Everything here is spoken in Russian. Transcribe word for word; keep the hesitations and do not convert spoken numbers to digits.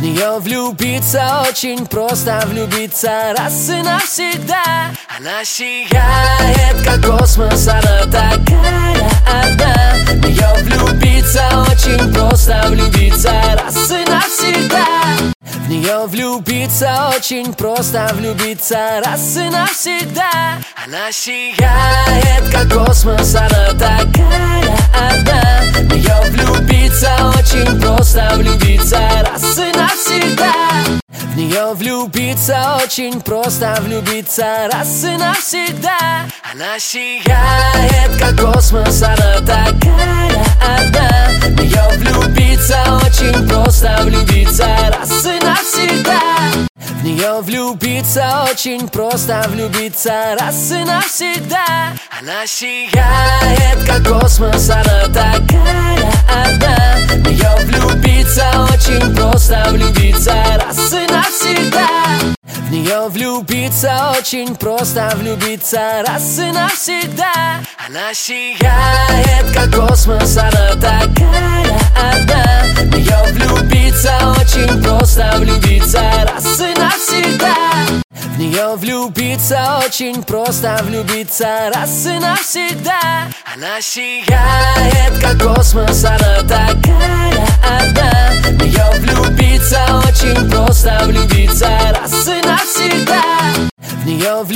В нее влюбиться очень просто, влюбиться раз и навсегда. Она сияет, как космос, она такая одна. В нее влюбиться очень просто, влюбиться раз и навсегда. В нее влюбиться очень просто, влюбиться раз и навсегда. Она сияет, как космос, она такая одна. В нее влюбиться очень просто, влюбиться раз и навсегда. В нее влюбиться очень просто, влюбиться раз и навсегда. Она сияет, как космос, она такая одна. В нее влюбиться очень просто, влюбиться раз и навсегда. В нее влюбиться очень просто, влюбиться раз и навсегда. Она сияет, как космос, она такая одна. В нее влюбиться очень просто, влюбиться раз и навсегда. В нее влюбиться очень просто, влюбиться раз и навсегда. Она сияет, как космос, она такая одна. В нее влюбиться очень просто, влюбиться раз и навсегда. В нее влюбиться очень просто, влюбиться раз и навсегда. Она сияет, как космос.